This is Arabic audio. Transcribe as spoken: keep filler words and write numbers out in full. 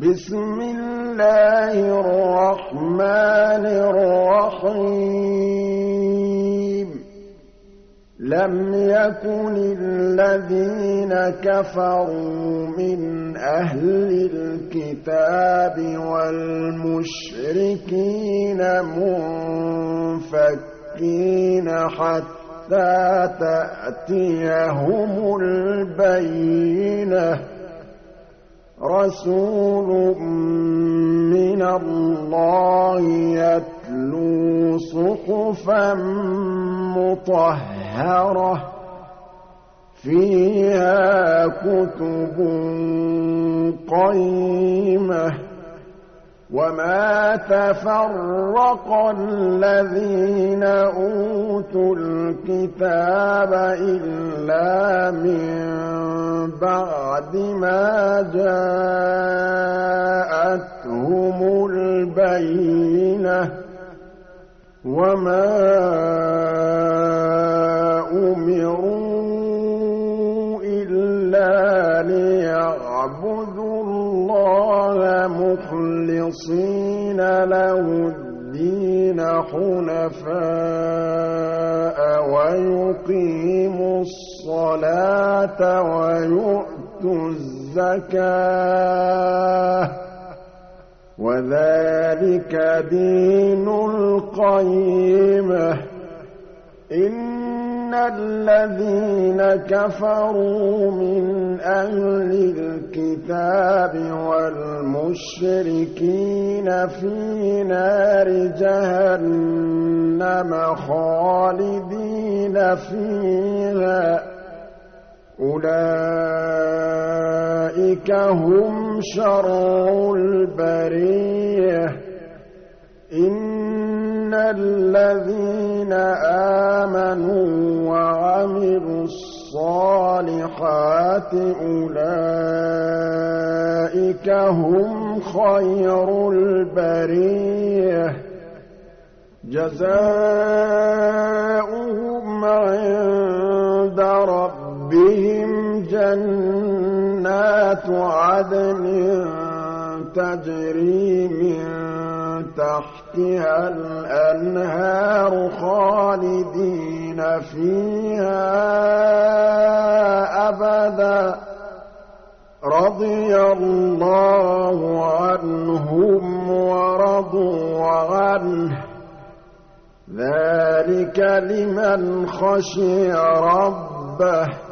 بسم الله الرحمن الرحيم لم يكن الذين كفروا من أهل الكتاب والمشركين منفكين حتى تأتيهم البينة رسول من الله يتلو صحفا مطهرة فيها كتب قيمة وما تفرق الذين أوتوا الكتاب إلا من بعد ما جاءتهم البينة وما أمروا إلا ليعبدوا الله مخلصين له الدين حنفاء ويقيموا الصلاة ويؤتوا الزكاة وذلك دين القيمة إن الذين كفروا من أهل الكتاب والمشركين في نار جهنم خالدين فيها أولئك هم شر البرية إن الذين آمنوا وعملوا الصالحات أولئك هم خير البرية جزاؤهم عند ربهم جنات عدن تجري من تحتها الأنهار خالدين فيها أبدا رضي الله عنهم ورضوا عنه ذلك لمن خشي ربه